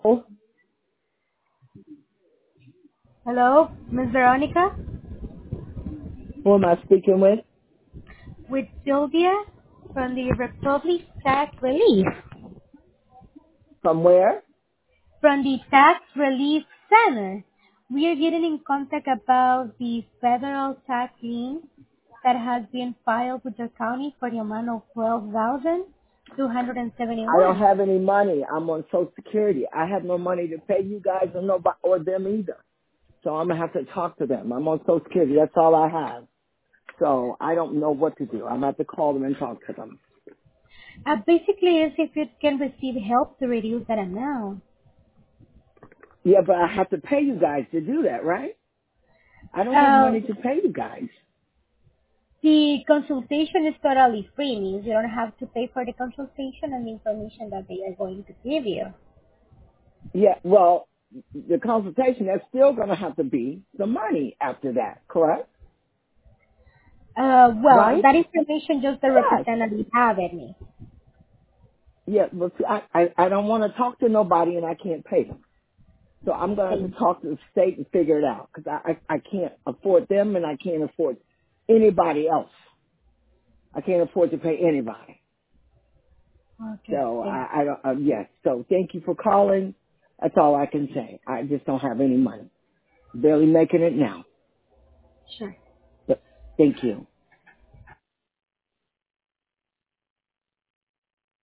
Oh, Hello, Ms. Veronica, who am I speaking with? with Sylvia from the Republic Tax Relief. From where? From the Tax Relief Center. We are getting in contact about the federal tax lien that has been filed with the county for the amount of I don't 12,271. have any money. I'm on Social Security. I have no money to pay you guys or nobody or them either. So I'm gonna have to talk to them. I'm on Social Security. That's all I have. So I don't know what to do. I'm gonna have to call them and talk to them. Basically, is if you can receive help to reduce that amount. Yeah, but I have to pay you guys to do that, right? I don't have Uh, money to pay you guys. the consultation is totally free, means you don't have to pay for the consultation and the information that they are going to give you. Yeah, well, the consultation, that's still gonna have to be the money after that, correct? Well, Right? that information just the Yes. representative have at me. Yeah, but see, I don't want to talk to nobody and I can't pay them. So I'm going to have Thank to talk to the state and figure it out because I can't afford them and I can't afford anybody else. I can't afford to pay anybody. you. Okay, So thank I don't, yes. So thank you for calling. That's all I can say. I just don't have any money. Barely making it now. Sure. But thank you.